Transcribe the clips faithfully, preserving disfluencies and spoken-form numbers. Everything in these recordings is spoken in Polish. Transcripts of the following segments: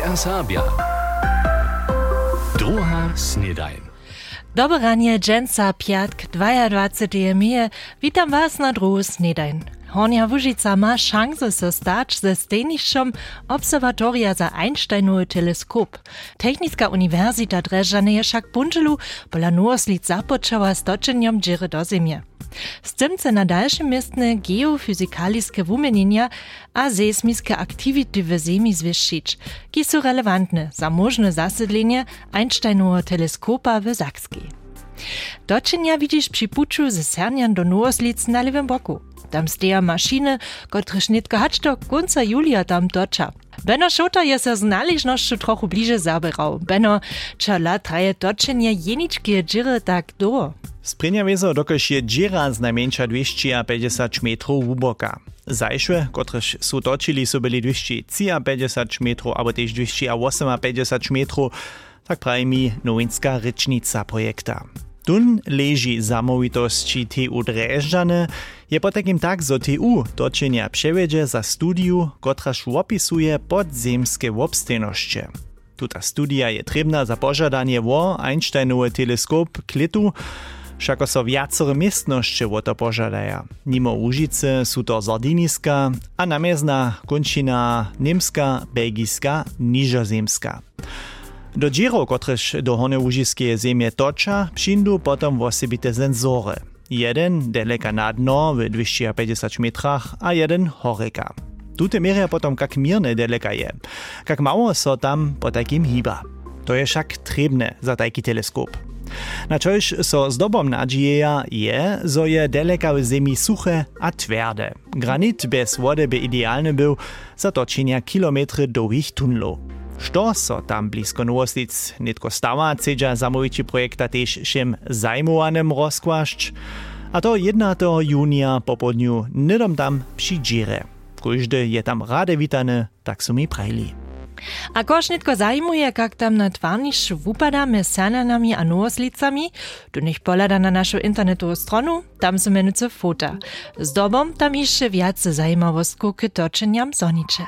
Sabia. Druga snedajn. Dobre ranie, dżęca piatk, dwudziestego maja. Witam was na drugu snedajn. Hornia Łužica ma szansę so stać ze stejnišćom obserwatoria za Einsteinowy teleskop. Technicka uniwersita Drežane je však punželu pola nowoslic započała z točenjom džere do Zemje. Z tym se na dalsze miestne geofizikaliskie wumienienia a seismiske aktivity w Zemi zwieszczyć, ki są relevantne za możne zasedlenie Einsteinowego teleskopa w Sakskiej. Točenja widzisz przy puczu ze Sernjan do nowoslic na lewym boku. Tam steja maszyny, kotreż netko hać do końca julia tam toča. Beno Šota je se z naležnošću trochu bliže zabirał. Beno, čo la traje točenje jeničkie džire tak do. Sprinja wezo, dokož je džira znajmniejsza dwieście pięćdziesiąt metrów łuboka. Zajšve, kotrež su točili, su byli dwieście pięćdziesiąt metrów, albo też dwieście pięćdziesiąt metrów, tak pravi mi nowinska rečnica projekta. Tun leži zamovitosti T U Drežane, je potakim tak, zo T U točenja převedže za studiju, kotraž opisuje podzemske obstejnošće. Tuta studija je trebna za požadanie wo Einsteinowy teleskop klitu, všako so viacore miestnošće wo to požadaja. Nimo Łužice su to Zardiniska a namezna končina Nemska, Belgiska, Nižozemska. Do džirov, kotrež do Horne Łužiskeje zemje toča, přindu potom wosebite senzory. Jeden deleka na dno w dwieście pięćdziesiąt metrach, a jeden horeka. Tute merja potom kak mirne deleka je. Kak mało so tam po takim hiba. To je však trebne za taki teleskop. Na čož so zdobom nadzieja je, zo je deleka w zemi suche a twerde. Granit bez wody by idealny był za točenja kilometry długich tunelów. Što so tam blisko nowoslic netko stawa, cedža zamoviči projekta tež všem zajmovanem rozkłašć, a to jedenastego junija popodniu nedom tam przy džire. Każdy je tam rade witane, tak su mi prajli. A kož netko zajmuje, kak tam na tvarnišću wupada med Sernjanami a nowoslicami, tu nech polada na našu internetovú stronu, tam su menuce fota. Z dobom tam jeszcze viace zajmavostku k točenjam zoniče.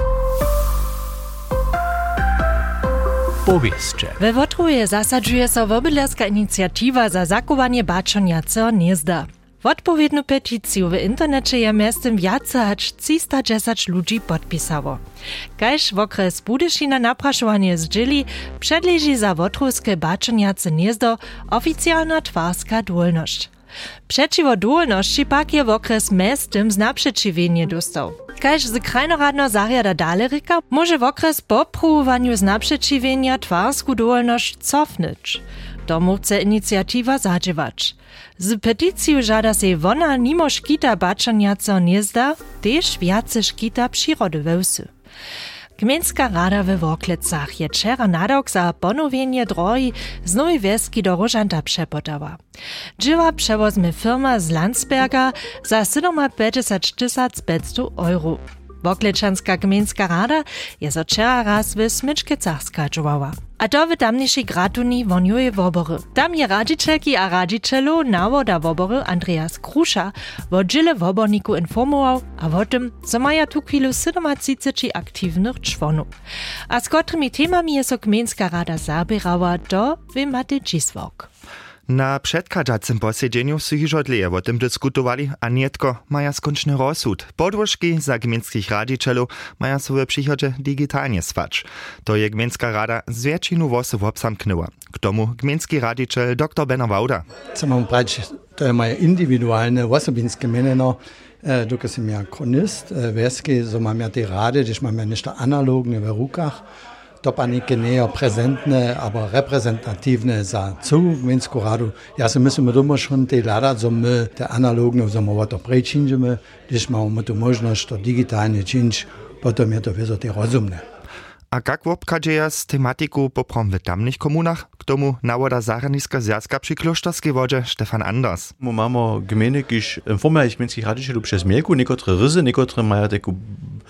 Powieszcze. We Wotruje zasadźuje so wobydlerska inicjatywa za zachowanie baczoniaceho gniezda. Odpowiednu peticiju w internecie je miastem viace hač trzysta dziesięć ludzi podpisało. Kaž w okres Budyšina napraszowanie zdźěli, předleži za wotrujskie baczoniace gniezdo oficjalna twarska dwólność. Przeciwo dwólności pak je w okres mestem znaprzeciwienie dostał. Kaž z krajnoradno zarjada dale rika, może w okres po próbowaniu znaprzeciwienia twarsku dwólność cofnąć. Tomu chce inicjatywa zadźiewać. Z peticiju żada se wona nimo škita baczoniaceho gniezda, tež viace škita přírody we wsy. Gmejnska rada we Worklecach je wczera nadawk za ponowienie drogi z Nowej Wieski do Rožanta przepodała. Dżywa przewozmy firma z Landsberga za pięćdziesiąt tysięcy pięćset euro. Worklečanska gmejnska rada je so wczera raz w Smyčkecach skadżowała. A to w tamniejszej gratuni woniuje wobory. Tam je radzicielki a radzicielu nawoda wobory Andreas Krusza wo dżile woborniku informował, a o tym, co maja tu chwilu trzydziestu aktywnych członów. A z kotrymi temami je so gmejnska rada zabierała, to wy macie dziswok. Na przedkadzacym posiedzeniu su hižo dlje o tym dyskutowali, a nietko maja skończny rozsud. Podłożki za gminskich radzicielów maja so w przychodzie digitalnie swać. To je gminska rada z większinu wosów obsamknęła. K tomu gminski radziciel doktor Benno Wauda. Co mam brać, to je moje indywidualne wosobinskie mieneno. Dokaj sam ja kronist, wieski, so mam ja te rady, gdyż mam ja ništo analogne w rukach. To pa neke nejo prezentne, aber reprezentativne za celu gmejnsku radu. Ja se myslím, doma schon te lada, so my te analogne, so my to prej činžime, když máme tu možnosť to digitálne činč, potom je to vězo te rozumne. A jak wobkadźeja z tematiku poprom w tamnych komunach? K tomu nawoda Zahraniska Zjazka przy Kloštarskiej wodzie Stefan Anders. Mamy gminy, kiž informuješ gminskich radzicielów przez mielku, niekotre ryzy, niekotre mają taką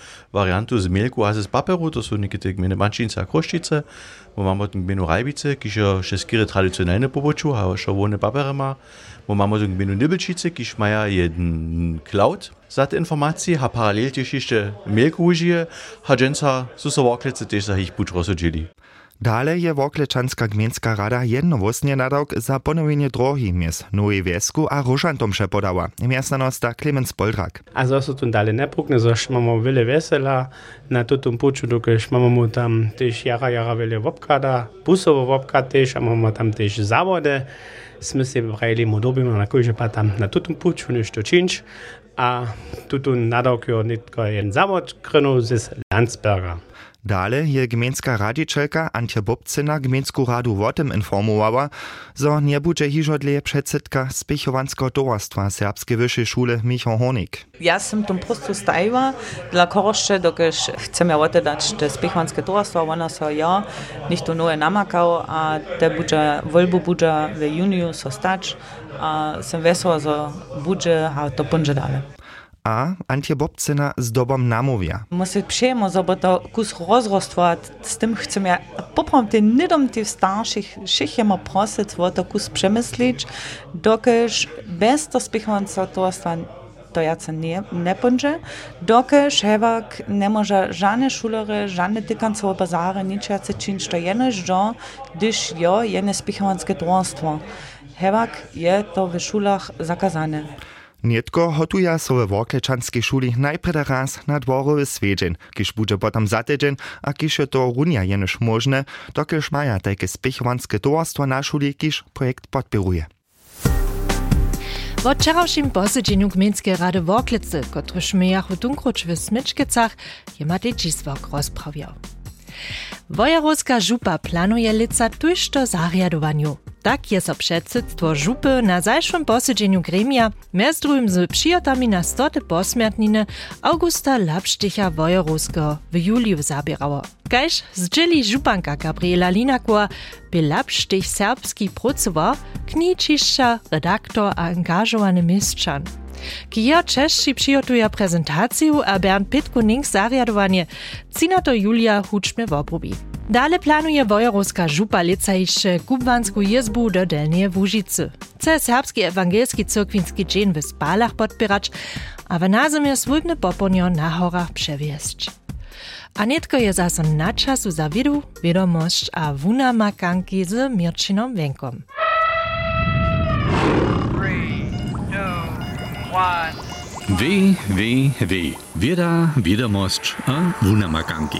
variantu z mielku a z paperu, to sú niekedy gminy Mančince a Kroštice. Mamy tu gminu Rajbice, kiž je še skýre tradicionálne poboču, a še vone papere má. Mamy tu gminu Nibelčice, kiž maja jeden cloud za te informacje, a paralel tiež ešte mielku užije, a dženca sú sa Worklece tiež za ich buď rozhodžili. Dale je Worklečanska gmieńska rada jednowłosnie nadawk za ponowienie drogi mies Nowej Wiesku a Różantomsze podała. Miastanosta Klemens Boldrak. Also so tu dalej nie prókne, że mamy wiele wesela na tutum puczu, dokąd mamy tam też jara jara wiele wopkada, busowe wopkada też, a mamy tam też zawody. My się brali modobimy na kojże pa tam na tutum puczu, niż to czynć, a tutun nadawk jo nitko jeden zawod krynu z Landsberga. Dale je gmieńska radzicielka Antje Bobcyna gmieńsku radu o tym informowała, że nie będzie hiżodle przedsedka Spychovanskiego towarstwa Serbskiej Wyższej Szule Michał Honik. Ja sam tam prostu stajła dla koroszcze, dokąd chcemy oddać te Spychovanskie towarstwo, ona so ja nicht to nowe namakał, a te będzie wolbu będzie w juniu so stać, a sam wesoła, że będzie, a to będzie dalej. A Antje Bobcyna z dobom namówia. Muszę przyjemno, żeby to kus rozrostwa, z tym chcemy poprom te nidom tych starszych, wszyscy prosić, żeby to kus przemyśleć, dokąd bez to Spychovanskiego towarstwa to jace nie, nie będzie, dokąd hewak nie może żadne szulery, żadne tykancowe bazary, nic jace czynić, to jenoż do, gdyż jo jedne Spychovanskie towarstwo. Hewak je to w szulach zakazane. Nietko hotuja so we Worklečanskiej szuli najprede raz na dworowy swiedzień, kiż bude potem za tydzień, a kiż je to runia jenoż możne, dokiż maja takie Spychovanskie towarstwo na szuli, kiż projekt podpieruje. W wczorajszym posiedzeniu Gmieńskiej Rady Worklece, kotryż myjachu tunkruć w Smyczkicach, je Matej Dzisłok rozprawiał. Wojerowska župa planuje lica tuž to zariadowaniu. Tak je so předsydstwo župy na zajszym posiedzeniu gremia mez druhim z přijotami na stote posmiertniny Augusta Lapšticha Wojerowskiego w juliu zabierało. Kajž zdźeli županka Gabriela Linakowa by Lapštich serbski pracował, kničišća, redaktor a angażowany mieszczan. Kija Češči přijotuje prezentaciju a Bernd Pitkuning zariadowanie, cina to Julia hučme wobrubi. Dale planuje Wojerowska župa lica jeszcze kubwansku jezbu do Delnie Łužicy. Chce serbski ewangelski cyrkwinski dzień w Spalach podpierać, a w nazimie swójbne poponio na horach przewiesć. A netko je zaso na czasu za widu, wiadomość a wuna makanki z Mirčinom Wenkom. Wy, wy, wy. Wieda, wiadomość a wunamakanki.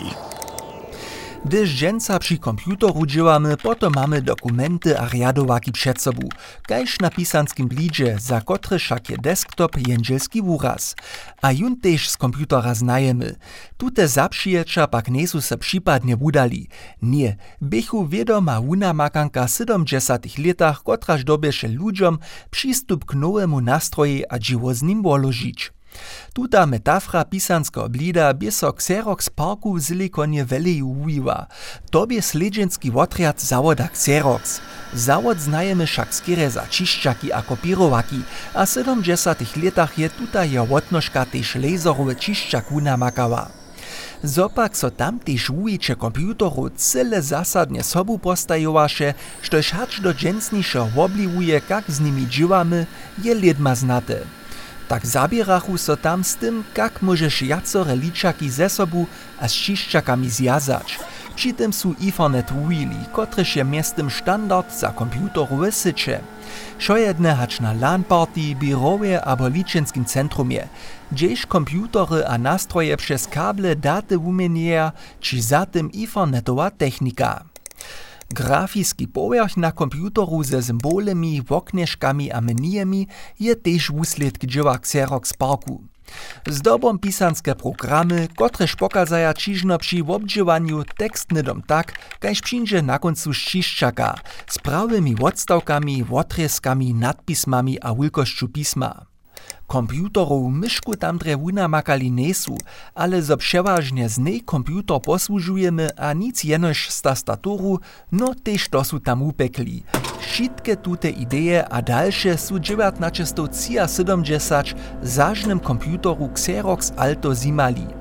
Gdyż dżęca przy komputeru działamy, potom mamy dokumenty a riadowaki przed sobą, kajż na pisanskim blidzie, za kotry však je desktop jędzelski wuraz. A jun też z komputera znajemy. Tute zapřiječa pak nesu se przypadnie wudali. Nie, bychu wiedoma wunamakanka w siedemdziesiątych latach, kotraż dobieše ludziom przystup k nowemu nastroji a dziwo z nim woložić. Tuta metafra pisanskiego blida bieso Xerox parku w Silikonie Valley uwiwa. Tobie sledženski wotriad zawoda Xerox. Zawod znajemy však skieре za čišćaki a kopirowaki, a w siedemdziesiątych latach je tuta je wotnožka tež laserowe čišćak namakała. Zopak so tam tež ujiče komputeru cyle zasadnie sobu postajowaše, štož hač do dżęsniše wobliwuje, kak z nimi džiwamy, je ledma znate. Tak zabierachu so tam z tym, jak możesz jacore liczaki ze sobą a z čišćakami zjazać. Przy tym są Ethernet wheeli, kotryż je miestem standard za komputerowe sycze. Szojedne hacz na LAN-party, birowie abo liczenskim centrumie, gdzieś komputery a nastroje przez kable daty umienieja, czy za tym Ethernetowa technika. Grafiski povrch na komputeru ze symbolami, woknježkami a menijami je tež wusled dźěła Xerox parku. Zdobom pisanske programy, kotrež pokazaja čižno przy wobdźěwanju tekst nidom tak, kajž přińdźe na koncu čišćaka, z prawymi odstawkami, wotreskami, nadpismami a wulkošću pisma. Komputerów myszku tam dre wunamakali nesu, ale zo przeważnie z nej komputer posłużujemy a nic jenož z tastaturu, no tež to su tam upekli. Wszystkie tute ideje a dalsze su dziewiętnaście siedemdziesiąt zażnym komputeru Xerox Alto zimali.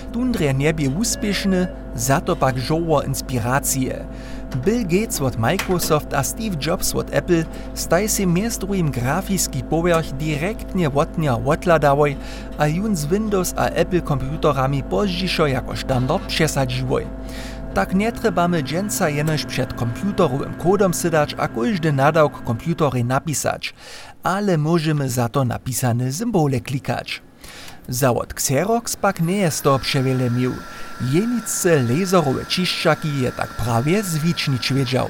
Tundre niebie uspieszny, za to pak żoło inspiracje. Bill Gates od Microsoft a Steve Jobs od Apple staj się między drugim grafiski powierch direktnie wotnia odladawoj, a jun z Windows a Apple komputerami pozdźiszo jako standard przesadziwoj. Tak nie trebamy dżęca jenoś przed komputerowym kodom sydać a każdy nadawk komputery napisać, ale możemy za to napisane symbole klikać. Zawod Xerox pak nie jest to przewiele mił. Jenice laserowe čiščaky je tak prawie zwicznić wiedział.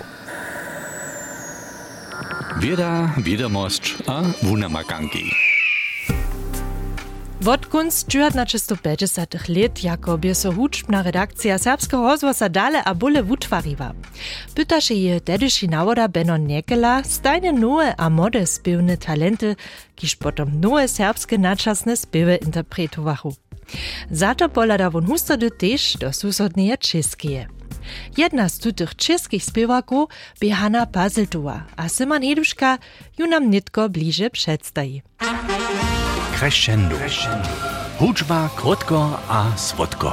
Wieda, wiadomość a wunamakanki. Wot kunst dziewiętnaście pięćdziesiątych lat jako by so hučbna redakcja serbskiego rozwosa dale a bóle wutwariła. Pyta się je tedyši nawoda Beno Nekela stajne nowe a mode spiewne talenty, kiż potom nowe serbskie naczasne spiewy interpretowachu. Za to polada won hustody też do susodneje Českeje. Jedna z tutych českých spiewaków by Hanna Pazeltova, a Simon Heduška ju nam nitko bliže předstají. Crescendo. Hudžba krótko a słodko.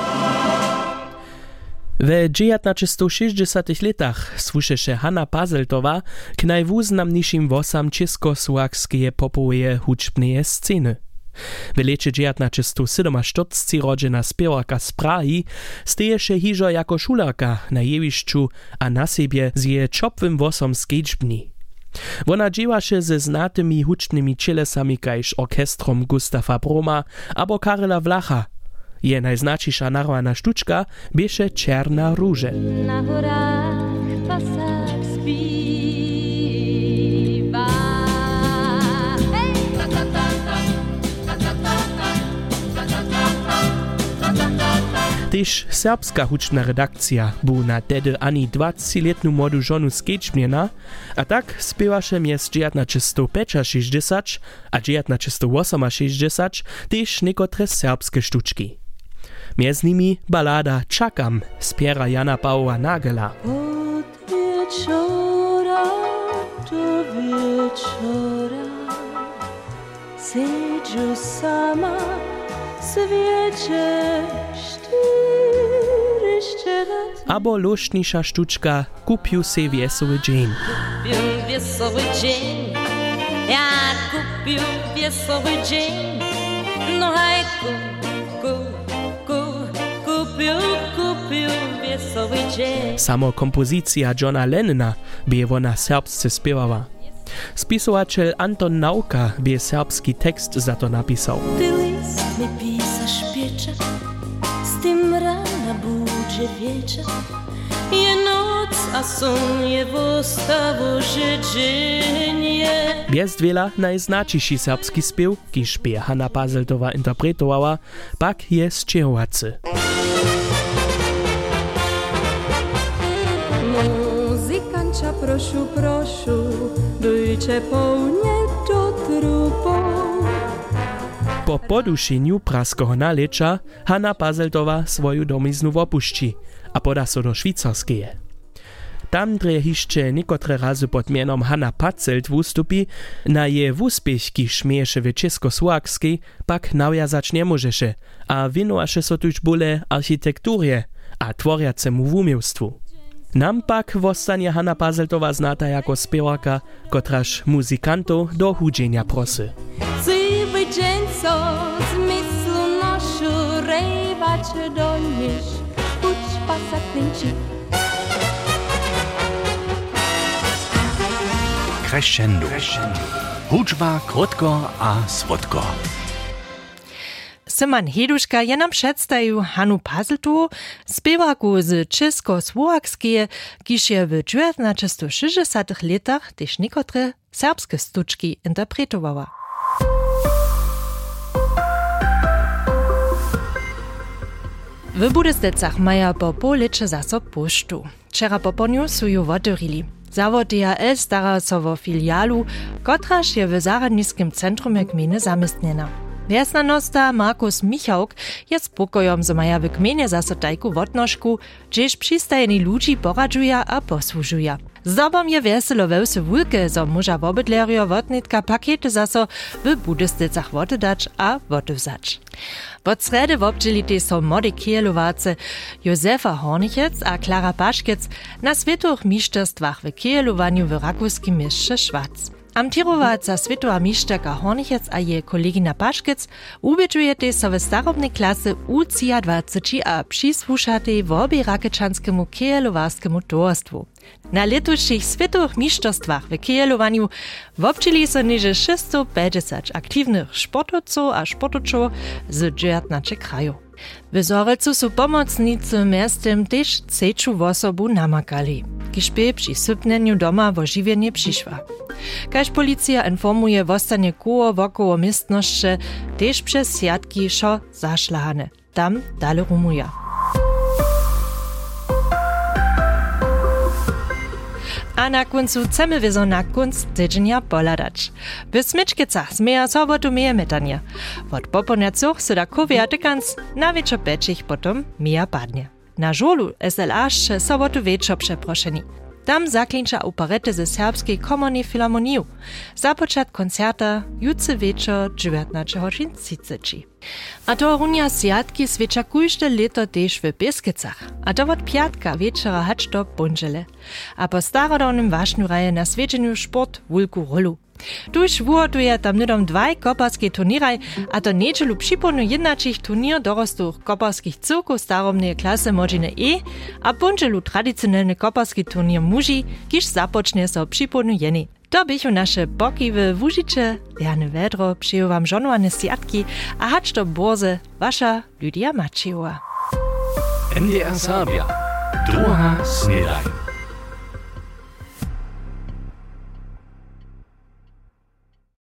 W dziewiętnaście sześćdziesiątych latach słyszysze Hanna Pazeltova k najwuznamniejszym wosam českosłowackiej popowej hudžbnej sceny. W lecie dziewiętnaście czterdziestosiedem rodzena spiewarka z Prahi steješe hižo jako šularka na jewišću a na siebie z je čopwym wosom skečbni. Wona dziewaše ze znatymi hučnymi cielesami kajž orkestrom Gustafa Broma abo Karela Vlacha. Je najznačisza narwana sztuczka bieše Černá rúže. Na horách pasák zpívá. Hej! Tyž serbska hučna redakcja bu na tedy ani dwudziestoletniu młodu żonu skečbnjena, a tak spiewaše mjez dziewiętnaście šestdziesiąt a dziewiętnaście šestdziesiąt tyž niekotre serbskie sztuczki. Mjez nimi balada Čakam spiera Jana Pawła Nagela. Od wieczora do wieczora siedzę sama świecie cztery ścieżat. Abo luštniejsza sztuczka Kupił se wiesoły dzień. Kupił wiesoły dzień, ja kupił wiesoły dzień, no hej kupił, kupił wiesoły dzień. Samo kompozycja Johna Lennona by wona serbsce spiewała. Spisovatel Anton Nauka by serbski tekst za to napisał. Ty list mi pisasz piecza, z tym rana budzie wiecza. Je noc, a son je wostawo życzenie. Bez dwiela najznačiši serbski spiew, kiż by Hanna Pazeltova interpretowała, pak je z Čehovace. Muzykancia, prošu, prošu, dojče połnie do trupu. Po podušenju praskiego nalecza Hanna Pazeltova swoju domiznu opuści, a poda so do Švýcarskeje. Tam dre hišće niekotre razy pod mienom Hanna Pazelt wustupi, na je wuspiech, kiž mieješe w Českosłowackiej, pak nawiązać nie możeše, a winoaše so tuż bóle architekturje a tworjacemu wumiłstwu. Nam pak wostanie Hanna Pazeltova znata jako spiewarka, kotraž muzykantów do hudzenia prosy. Cywy dzień, co zmyslu našu rejwacze donieś, huć pasaklinci. Crescendo. Hudžba krótko a słodko. Simon Heduška je nam předstajił Hannu Pazeltovu, spiewaku z Českosłowackiej, kiž je w dziewiętnaście sześćdziesiątych latach też niekotre serbskie sztuczki interpretowała. W Budestecach maja po pół lecze zaso poštu. Wczera po poniu su ju otworili. Zawod D H L stara so wo filialu, kotraž je w zaradniskim centrumie gminy zamestnjena. Wiesnanosta Markus Michałk je spokojom, zo maja w gminie zaso tajku wotnożku, gdzież przystajeni ludzi poradzuja a posłużuja. Zdobom je weselo wełsy wulke, zo muża wobydlerio wotnitka pakiety zaso w budystycach wotydać a wotywzać. Pod sredy wobdźelitej są młode kielowace Józefa Hornichec a Klara Paszkiec na światowych mistrzostwach w kielowaniu w rakowskim mieście Szwac. Amtirowaca światowa mistrzyka Hornichec a jej kolegina Paszkiec ubieczujete so w starobnej klasy U dwadzieścia a przysłuszatej w obie rakeczanskiemu kielowarskiemu towarstwu. Na letuších światowych mistrzostwach w kielowaniu wobdźeli so niže šesto päťdesiat aktywnych sportowców a sportowczów z dziewiętnastu krajów. W Zorelcu su pomocnicy miastem też trzeciu osobu namakali, kiż by przy sypneniu doma w ożywienie przyszła. Kaž policja informuje w ostanie koło wokoło miestności też przez siatki szo zaszlahane. Tam dalej rumuje. A na końcu chcemy wiezo na kunst tydzienia poladać. W Smyczkicach zmieja sobotu meje metanie. Od poponecoch se da kowie tykans, na wieczor peczich potom meja padnie. Na żolu S L A še sobotu wieczor przeproszeni. Tam zaklinča operety ze Serbskiej Komornej Filharmonii. Započat koncerta jutry wieczor dziewiętnaście godzin trzydzieści. A to runia sjatki swecza kujšte leto też w Beskicach. A to od piatka wieczora hacz do bunžele. A po starodawnym wašnu raje na sweczeniu sport wulku rolu. Tuž wuhotuje tam nidom dwaj koparskie turniraj, a to niedzielu připonu jednačich turnier dorostów koparskich cyrków starobnej klasy Modžine E, a bunželu tradicionalny koparski turnier muži, kiž započne so připonu jeni. To bychu naše pokiwe wužiče, Jane Vedro, přeju vám žonowane sjatki a hacz do borze, wasza Lydia Maciejova. N D R Sabia. Druga snedaj.